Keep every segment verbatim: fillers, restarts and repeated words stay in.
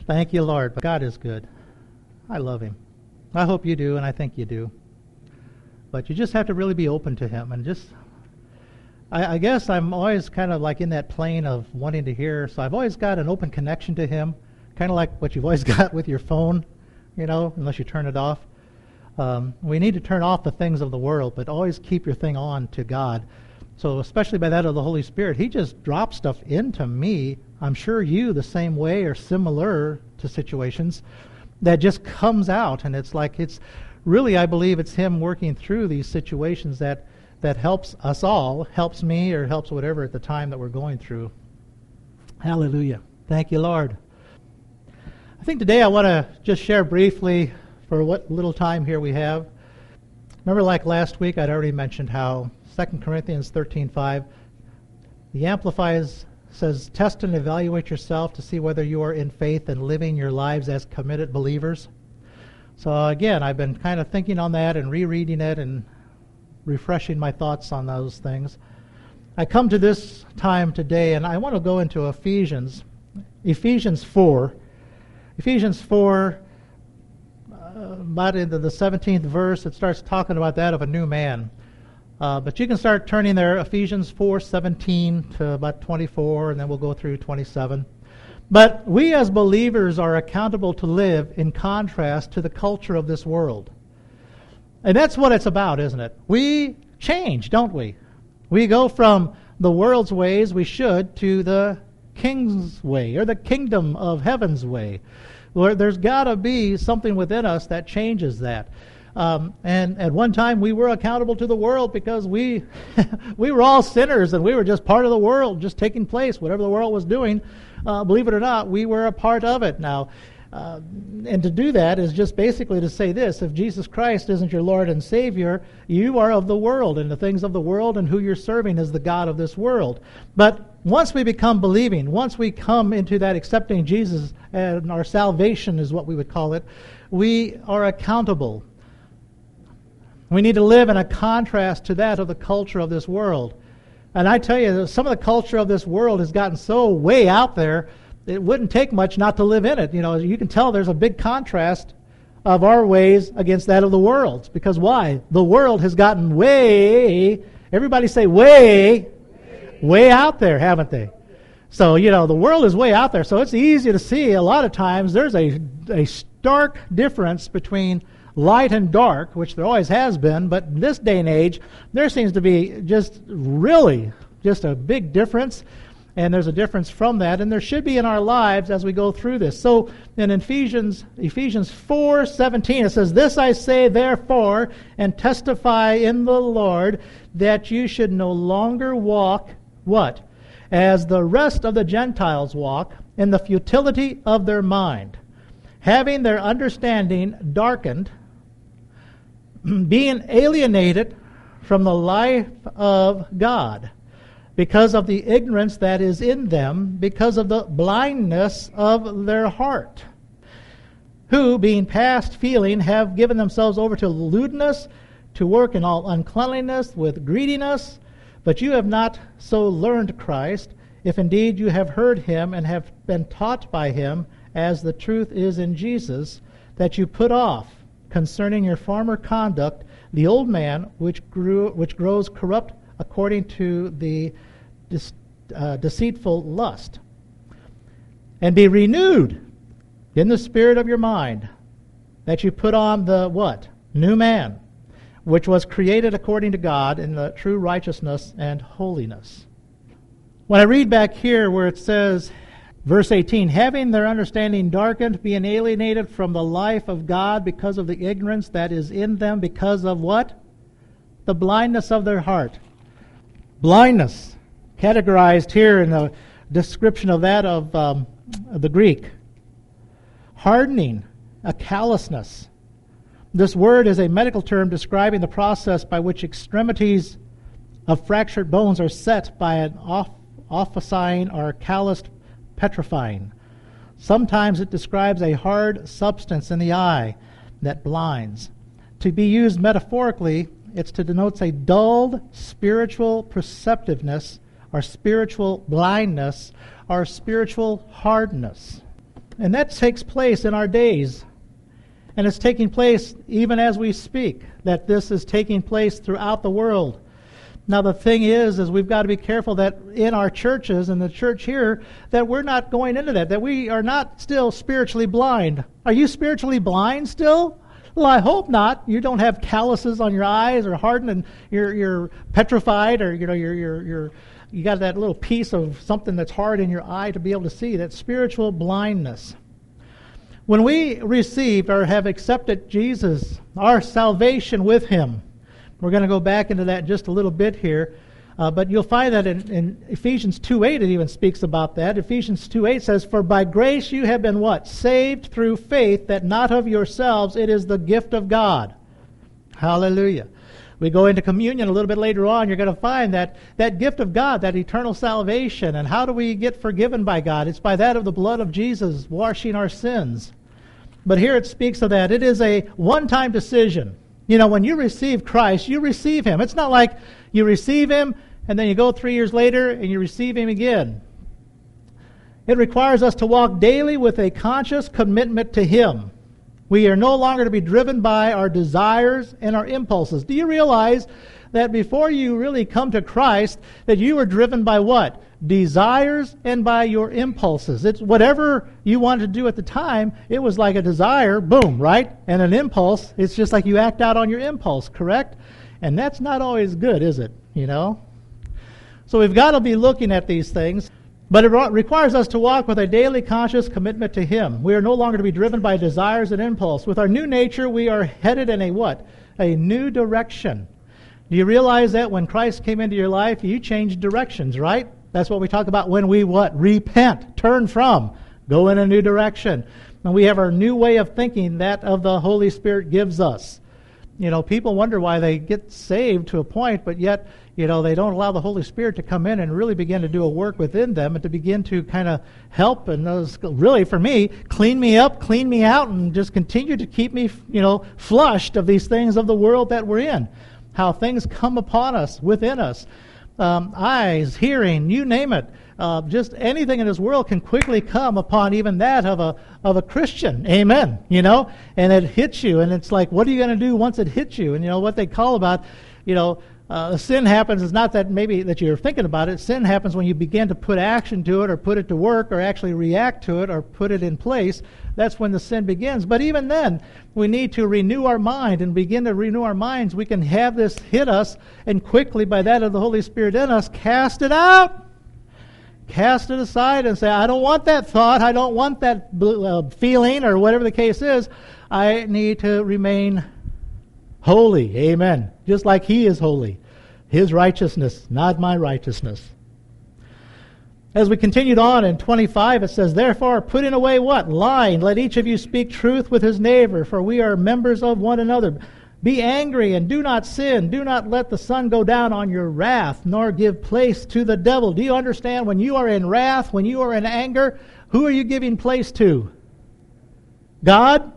Thank you, Lord. But God is good. I love Him. I hope you do, and I think you do. But you just have to really be open to Him. And just, I, I guess I'm always kind of like in that plane of wanting to hear. So I've always got an open connection to Him, kind of like what you've always got with your phone, you know, unless you turn it off. Um, we need to turn off the things of the world, but always keep your thing on to God. So especially by that of the Holy Spirit, He just drops stuff into me. I'm sure you the same way or similar to situations that just comes out. And it's like, it's really, I believe it's Him working through these situations that, that helps us all, helps me or helps whatever at the time that we're going through. Hallelujah. Thank you, Lord. I think today I want to just share briefly for what little time here we have. Remember, like last week, I'd already mentioned how Second Corinthians thirteen five, the Amplifies says, test and evaluate yourself to see whether you are in faith and living your lives as committed believers. So again, I've been kind of thinking on that and rereading it and refreshing my thoughts on those things. I come to this time today, and I want to go into Ephesians, Ephesians four. Ephesians four, uh, about into the seventeenth verse, it starts talking about that of a new man. Uh, but you can start turning there, Ephesians four seventeen to about twenty-four, and then we'll go through twenty-seven. But we as believers are accountable to live in contrast to the culture of this world. And that's what it's about, isn't it? We change, don't we? We go from the world's ways, we should, to the King's way, or the kingdom of heaven's way. Where there's got to be something within us that changes that. Um, and at one time we were accountable to the world because we we were all sinners and we were just part of the world, just taking place. Whatever the world was doing, uh, believe it or not, we were a part of it now. Uh, and to do that is just basically to say this: if Jesus Christ isn't your Lord and Savior, you are of the world, and the things of the world, and who you're serving is the God of this world. But once we become believing, once we come into that accepting Jesus, and our salvation is what we would call it, we are accountable. We need to live in a contrast to that of the culture of this world. And I tell you, some of the culture of this world has gotten so way out there, it wouldn't take much not to live in it. You know, you can tell there's a big contrast of our ways against that of the world's. Because why? The world has gotten way, everybody say way, way out there, haven't they? So, you know, the world is way out there. So it's easy to see a lot of times there's a, a stark difference between light and dark, which there always has been, but in this day and age, there seems to be just really just a big difference, and there's a difference from that, and there should be in our lives as we go through this. So in Ephesians Ephesians four seventeen, it says, "This I say therefore, and testify in the Lord, that you should no longer walk," what? "As the rest of the Gentiles walk, in the futility of their mind, having their understanding darkened, being alienated from the life of God, because of the ignorance that is in them, because of the blindness of their heart, who, being past feeling, have given themselves over to lewdness, to work in all uncleanliness with greediness. But you have not so learned Christ, if indeed you have heard Him and have been taught by Him, as the truth is in Jesus, that you put off, concerning your former conduct, the old man which grew, which grows corrupt according to the dis, uh, deceitful lust, and be renewed in the spirit of your mind, that you put on the what? New man, which was created according to God in the true righteousness and holiness." When I read back here where it says, verse eighteen, "Having their understanding darkened, being alienated from the life of God because of the ignorance that is in them, because of what? The blindness of their heart." Blindness, categorized here in the description of that of um, the Greek. Hardening, a callousness. This word is a medical term describing the process by which extremities of fractured bones are set by an off, ossifying or calloused petrifying. Sometimes it describes a hard substance in the eye that blinds. To be used metaphorically, it's to denote a dulled spiritual perceptiveness or spiritual blindness or spiritual hardness. And that takes place in our days. And it's taking place even as we speak, that this is taking place throughout the world. Now the thing is, is we've got to be careful that in our churches and the church here, that we're not going into that, that we are not still spiritually blind. Are you spiritually blind still? Well, I hope not. You don't have calluses on your eyes or hardened and you're you're petrified, or you know you're you're you're you got that little piece of something that's hard in your eye to be able to see. That spiritual blindness. When we received or have accepted Jesus, our salvation with Him, we're going to go back into that in just a little bit here, uh, but you'll find that in, in Ephesians two eight it even speaks about that. Ephesians two eight says, "For by grace you have been" what? "Saved through faith, that not of yourselves, it is the gift of God." Hallelujah. We go into communion a little bit later on, you're going to find that that gift of God, that eternal salvation. And how do we get forgiven by God? It's by that of the blood of Jesus washing our sins. But here it speaks of that. It is a one-time decision. You know, when you receive Christ, you receive Him. It's not like you receive Him and then you go three years later and you receive Him again. It requires us to walk daily with a conscious commitment to Him. We are no longer to be driven by our desires and our impulses. Do you realize that before you really come to Christ, that you were driven by what? Desires and by your impulses. It's whatever you wanted to do at the time, it was like a desire, boom, right? And an impulse, it's just like you act out on your impulse, correct? And that's not always good, is it? You know? So we've got to be looking at these things. But it requires us to walk with a daily conscious commitment to Him. We are no longer to be driven by desires and impulse. With our new nature, we are headed in a what? A new direction. Do you realize that when Christ came into your life, you changed directions, right? That's what we talk about when we what? Repent, turn from, go in a new direction. And we have our new way of thinking that of the Holy Spirit gives us. You know, people wonder why they get saved to a point, but yet, you know, they don't allow the Holy Spirit to come in and really begin to do a work within them and to begin to kind of help and those, really, for me, clean me up, clean me out, and just continue to keep me, you know, flushed of these things of the world that we're in. How things come upon us, within us. Um, eyes, hearing, you name it. Uh, just anything in this world can quickly come upon even that of a of a Christian. Amen. You know, and it hits you, and it's like, what are you going to do once it hits you? And you know what they call about, you know, uh, sin happens. It's not that maybe that you're thinking about it. Sin happens when you begin to put action to it, or put it to work, or actually react to it, or put it in place. That's when the sin begins. But even then, we need to renew our mind and begin to renew our minds. We can have this hit us, and quickly, by that of the Holy Spirit in us, cast it out. Cast it aside and say, I don't want that thought. I don't want that uh, feeling, or whatever the case is. I need to remain holy. Amen. Just like He is holy. His righteousness, not my righteousness. As we continued on in twenty-five, it says, therefore, putting away what? Lying. Let each of you speak truth with his neighbor, for we are members of one another. Be angry and do not sin. Do not let the sun go down on your wrath, nor give place to the devil. Do you understand? When you are in wrath, when you are in anger, who are you giving place to? God?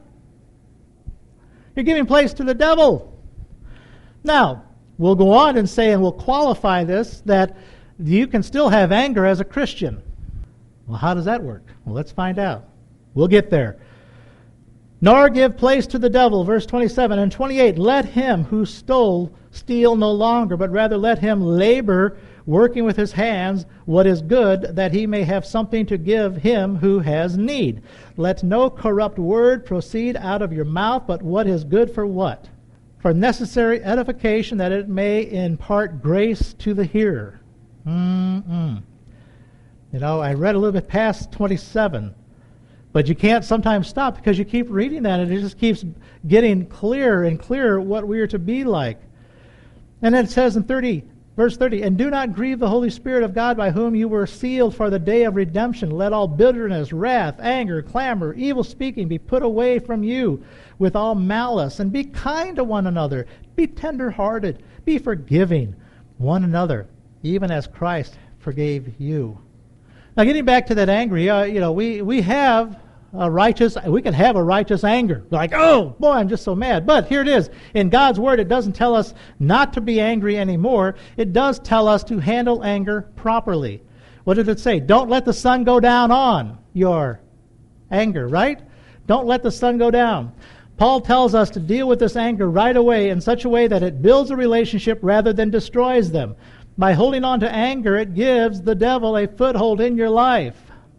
You're giving place to the devil. Now, we'll go on and say, and we'll qualify this, that you can still have anger as a Christian. Well, how does that work? Well, let's find out. We'll get there. Nor give place to the devil, verse twenty-seven and twenty-eight. Let him who stole steal no longer, but rather let him labor, working with his hands what is good, that he may have something to give him who has need. Let no corrupt word proceed out of your mouth, but what is good for what? For necessary edification, that it may impart grace to the hearer. Mm-mm. You know, I read a little bit past twenty-seven. But you can't sometimes stop because you keep reading that and it just keeps getting clearer and clearer what we are to be like. And then it says in thirty, verse thirty, and do not grieve the Holy Spirit of God, by whom you were sealed for the day of redemption. Let all bitterness, wrath, anger, clamor, evil speaking be put away from you with all malice. And be kind to one another. Be tender-hearted. Be forgiving one another, even as Christ forgave you. Now, getting back to that angry, uh, you know, we, we have a righteous, we can have a righteous anger. Like, oh, boy, I'm just so mad. But here it is. In God's Word, it doesn't tell us not to be angry anymore. It does tell us to handle anger properly. What did it say? Don't let the sun go down on your Anger, right? Don't let the sun go down. Paul tells us to deal with this anger right away in such a way that it builds a relationship rather than destroys them. By holding on to anger, it gives the devil a foothold in your life.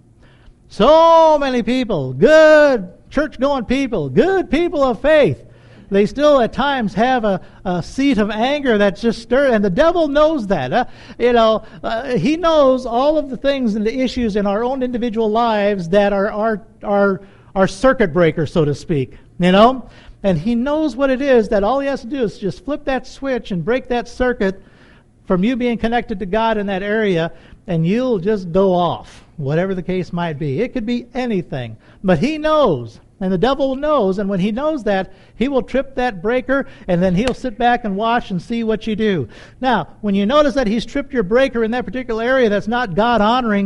So many people, good church-going people, good people of faith, they still at times have a, a seat of anger that's just stirred, and the devil knows that. Uh, you know, uh, he knows all of the things and the issues in our own individual lives that are our, our, our circuit breaker, so to speak, you know? And he knows what it is that all he has to do is just flip that switch and break that circuit from you being connected to God in that area, and you'll just go off, whatever the case might be. It could be anything. But he knows, and the devil knows, and when he knows that, he will trip that breaker, and then he'll sit back and watch and see what you do. Now, when you notice that he's tripped your breaker in that particular area that's not God-honoring,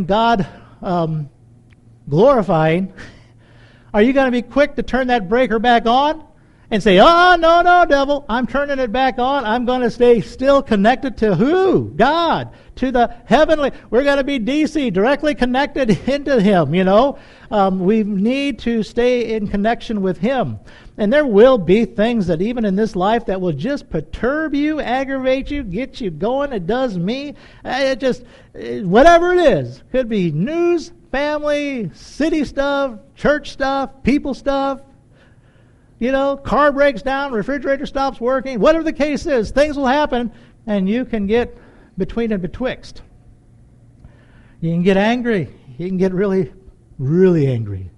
God-glorifying, um, are you going to be quick to turn that breaker back on? And say, oh, no, no, devil, I'm turning it back on. I'm going to stay still connected to who? God. To the heavenly. We're going to be D C, directly connected into Him, you know. Um, we need to stay in connection with Him. And there will be things that even in this life that will just perturb you, aggravate you, get you going. It does me. It just, whatever it is. Could be news, family, city stuff, church stuff, people stuff. You know, car breaks down, refrigerator stops working, whatever the case is, things will happen, and you can get between and betwixt. You can get angry. You can get really, really angry.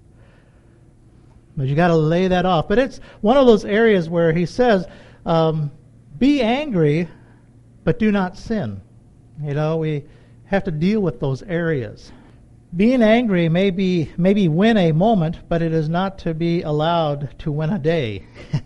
But you got to lay that off. But it's one of those areas where he says, um, be angry, but do not sin. You know, we have to deal with those areas. Being angry may be maybe win a moment, but it is not to be allowed to win a day.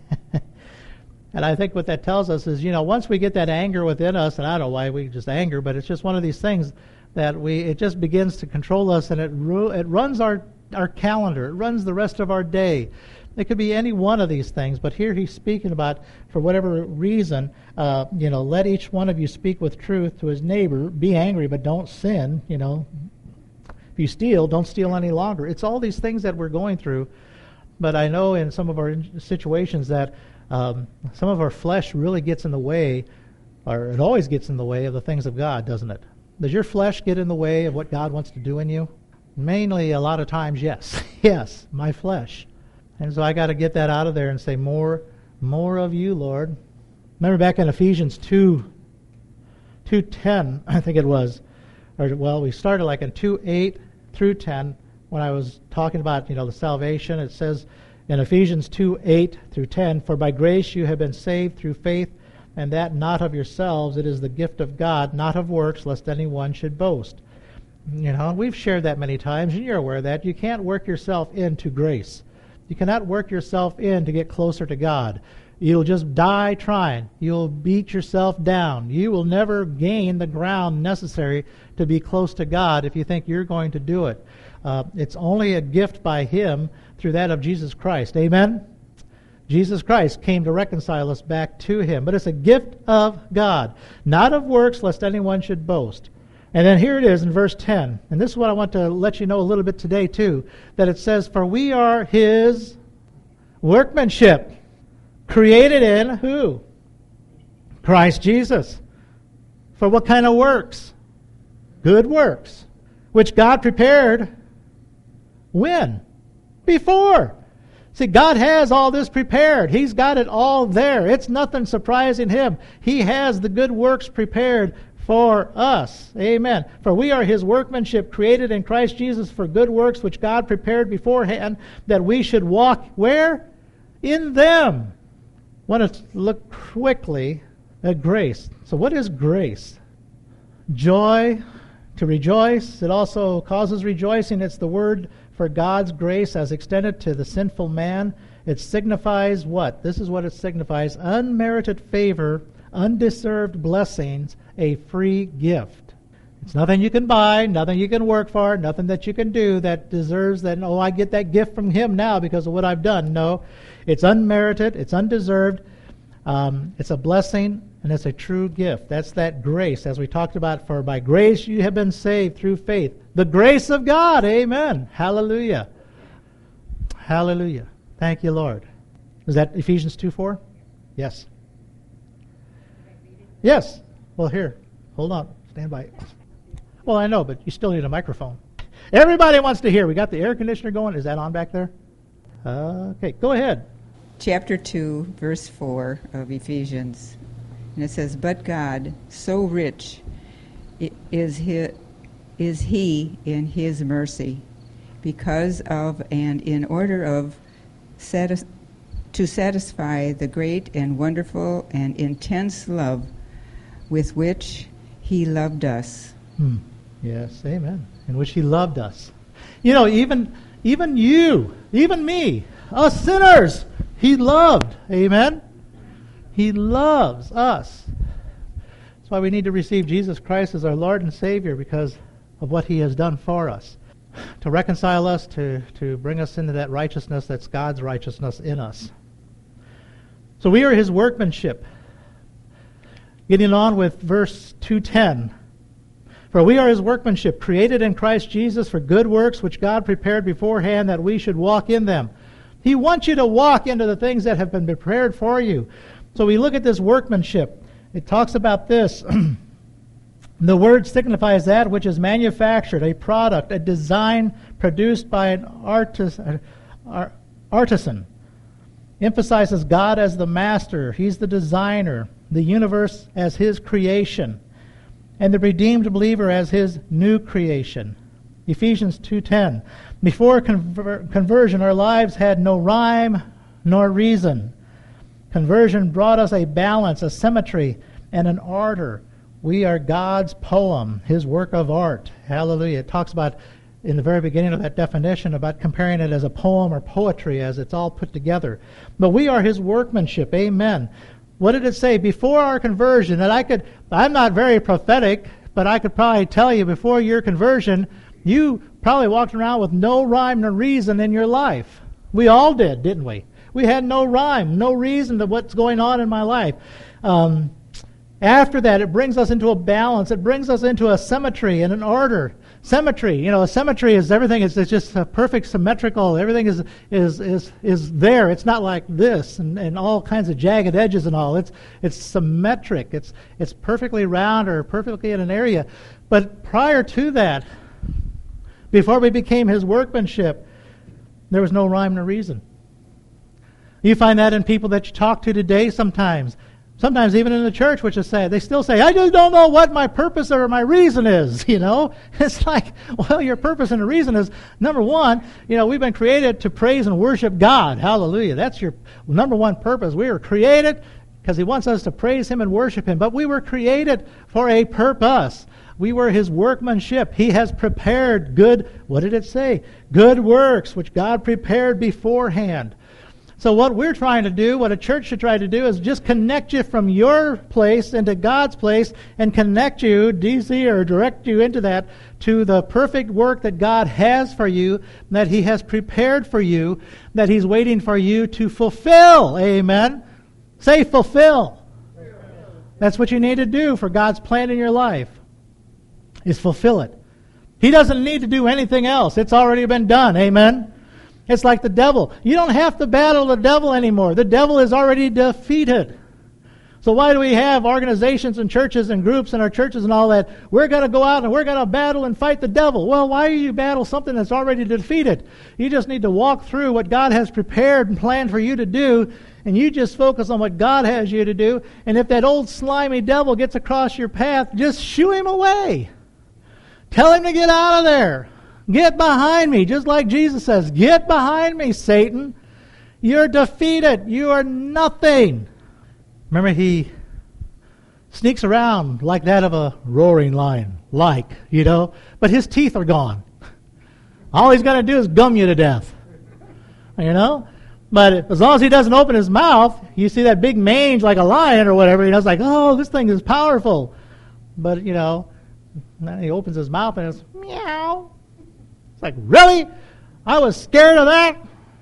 And I think what that tells us is, you know, once we get that anger within us, and I don't know why we just anger, but it's just one of these things that we it just begins to control us, and it ru- it runs our, our calendar. It runs the rest of our day. It could be any one of these things, but here he's speaking about, for whatever reason, uh, you know, let each one of you speak with truth to his neighbor. Be angry, but don't sin, you know. If you steal, don't steal any longer. It's all these things that we're going through. But I know in some of our situations that um, some of our flesh really gets in the way, or it always gets in the way of the things of God, doesn't it? Does your flesh get in the way of what God wants to do in you? Mainly, a lot of times, yes. Yes, my flesh. And so I got to get that out of there and say, more, more of you, Lord. Remember back in Ephesians two, two ten, I think it was. Or, well, we started like in two eight through ten when I was talking about, you know, the salvation. It says in Ephesians two eight through ten, for by grace you have been saved through faith, and that not of yourselves, it is the gift of God, not of works, lest anyone should boast. You know, we've shared that many times, and you're aware of that. You can't work yourself into grace. You cannot work yourself in to get closer to God. You'll just die trying. You'll beat yourself down. You will never gain the ground necessary to be close to God if you think you're going to do it. Uh, it's only a gift by Him through that of Jesus Christ. Amen? Jesus Christ came to reconcile us back to Him. But it's a gift of God, not of works, lest anyone should boast. And then here it is in verse ten. And this is what I want to let you know a little bit today too. That it says, for we are His workmanship. Created in who? Christ Jesus. For what kind of works? Good works. Which God prepared when? Before. See, God has all this prepared. He's got it all there. It's nothing surprising Him. He has the good works prepared for us. Amen. For we are His workmanship, created in Christ Jesus for good works, which God prepared beforehand, that we should walk where? In them. I want to look quickly at grace. So what is grace? Joy, to rejoice. It also causes rejoicing. It's the word for God's grace as extended to the sinful man. It signifies what? This is what it signifies. Unmerited favor, undeserved blessings, a free gift. It's nothing you can buy, nothing you can work for, nothing that you can do that deserves that, oh, I get that gift from Him now because of what I've done. No, it's unmerited, it's undeserved, um, it's a blessing, and it's a true gift. That's that grace, as we talked about, for by grace you have been saved through faith. The grace of God, amen, hallelujah. Hallelujah. Thank you, Lord. Is that Ephesians two four? Yes. Yes. Well, here. Hold on. Stand by. Well, I know, but you still need a microphone. Everybody wants to hear. We got the air conditioner going. Is that on back there? Uh, okay, go ahead. Chapter two, verse four of Ephesians. And it says, "But God, so rich is he, is he in his mercy, because of and in order of satis- to satisfy the great and wonderful and intense love with which he loved us." Hmm. Yes, amen. In which he loved us. You know, even even you, even me, us sinners, he loved. Amen? He loves us. That's why we need to receive Jesus Christ as our Lord and Savior, because of what he has done for us. To reconcile us, to, to bring us into that righteousness that's God's righteousness in us. So we are his workmanship. Getting on with verse two ten. "For we are his workmanship, created in Christ Jesus for good works, which God prepared beforehand that we should walk in them." He wants you to walk into the things that have been prepared for you. So we look at this workmanship. It talks about this. The word signifies that which is manufactured, a product, a design produced by an artis- uh, artisan. Emphasizes God as the master. He's the designer. The universe as his creation. And the redeemed believer as his new creation. Ephesians two ten. "Before conver- conversion, our lives had no rhyme nor reason. Conversion brought us a balance, a symmetry, and an order. We are God's poem, his work of art." Hallelujah. It talks about, in the very beginning of that definition, about comparing it as a poem or poetry, as it's all put together. But we are his workmanship. Amen. What did it say? Before our conversion, that I could, I'm not very prophetic, but I could probably tell you before your conversion, you probably walked around with no rhyme nor reason in your life. We all did, didn't we? We had no rhyme, no reason to what's going on in my life. Um, after that, it brings us into a balance. It brings us into a symmetry and an order. Symmetry, you know, a symmetry is everything is it's just a perfect symmetrical. Everything is is is is there. It's not like this and, and all kinds of jagged edges and all. It's it's symmetric. It's it's perfectly round or perfectly in an area. But prior to that, before we became his workmanship, there was no rhyme nor reason. You find that in people that you talk to today sometimes. Sometimes even in the church, which is sad, they still say, "I just don't know what my purpose or my reason is." You know, it's like, well, your purpose and the reason is, number one, you know, we've been created to praise and worship God. Hallelujah. That's your number one purpose. We were created because he wants us to praise him and worship him. But we were created for a purpose. We were his workmanship. He has prepared good, what did it say? Good works, which God prepared beforehand. So what we're trying to do, what a church should try to do, is just connect you from your place into God's place and connect you, D C, or direct you into that, to the perfect work that God has for you, that he has prepared for you, that he's waiting for you to fulfill. Amen? Say fulfill. That's what you need to do for God's plan in your life, is fulfill it. He doesn't need to do anything else. It's already been done. Amen? It's like the devil. You don't have to battle the devil anymore. The devil is already defeated. So why do we have organizations and churches and groups in our churches and all that? We're going to go out and we're going to battle and fight the devil. Well, why do you battle something that's already defeated? You just need to walk through what God has prepared and planned for you to do, and you just focus on what God has you to do. And if that old slimy devil gets across your path, just shoo him away. Tell him to get out of there. Get behind me, just like Jesus says, "Get behind me, Satan. You're defeated. You are nothing." Remember, he sneaks around like that of a roaring lion, like, you know, but his teeth are gone. All he's got to do is gum you to death, you know. But as long as he doesn't open his mouth, you see that big mange like a lion or whatever, you know, it's like, oh, this thing is powerful. But, you know, then he opens his mouth and it's meow. It's like, really? I was scared of that?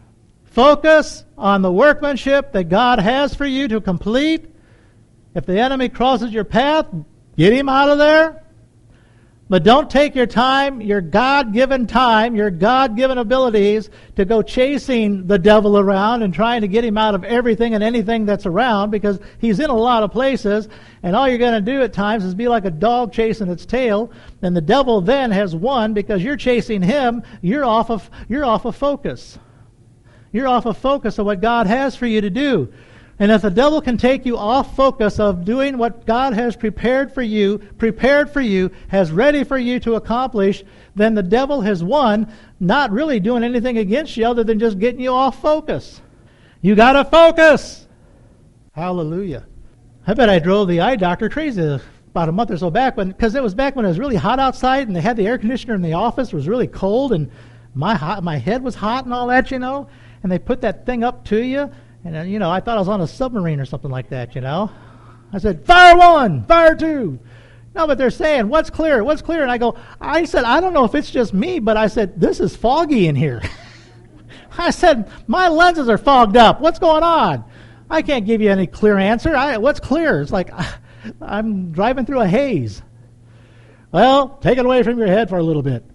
Focus on the workmanship that God has for you to complete. If the enemy crosses your path, get him out of there. But don't take your time, your God-given time, your God-given abilities to go chasing the devil around and trying to get him out of everything and anything that's around, because he's in a lot of places, and all you're going to do at times is be like a dog chasing its tail, and the devil then has won because you're chasing him. You're off of, you're off of focus. You're off of focus of what God has for you to do. And if the devil can take you off focus of doing what God has prepared for you, prepared for you, has ready for you to accomplish, then the devil has won, not really doing anything against you other than just getting you off focus. You got to focus. Hallelujah. I bet I drove the eye doctor crazy about a month or so back, because it was back when it was really hot outside and they had the air conditioner in the office. It was really cold and my hot, my head was hot and all that, you know, and they put that thing up to you. And, uh, you know, I thought I was on a submarine or something like that, you know. I said, fire one, fire two. No, but they're saying, what's clear, what's clear? And I go, I said, I don't know if it's just me, but I said, this is foggy in here. I said, my lenses are fogged up. What's going on? I can't give you any clear answer. I, what's clear? It's like, I'm driving through a haze. Well, take it away from your head for a little bit.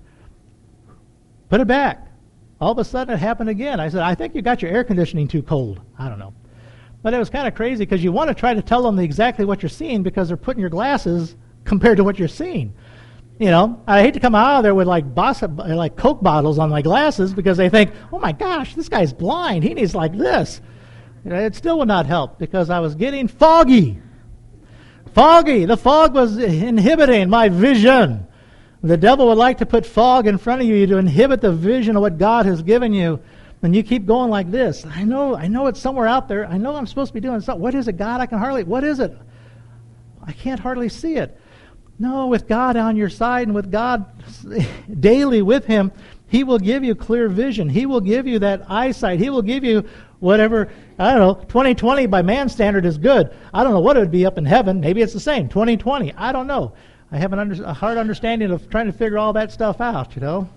Put it back. All of a sudden it happened again. I said, I think you got your air conditioning too cold. I don't know. But it was kind of crazy because you want to try to tell them exactly what you're seeing because they're putting your glasses compared to what you're seeing. You know, I hate to come out of there with like boss, like Coke bottles on my glasses because they think, oh my gosh, this guy's blind. He needs like this. You know, it still would not help because I was getting foggy. Foggy. The fog was inhibiting my vision. The devil would like to put fog in front of you to inhibit the vision of what God has given you. And you keep going like this. I know I know it's somewhere out there. I know I'm supposed to be doing something. What is it, God? I can hardly, what is it? I can't hardly see it. No, with God on your side and with God daily with Him, He will give you clear vision. He will give you that eyesight. He will give you whatever, I don't know, twenty twenty by man's standard is good. I don't know what it would be up in heaven. Maybe it's the same, twenty twenty. I don't know. I have an under, a hard understanding of trying to figure all that stuff out, you know.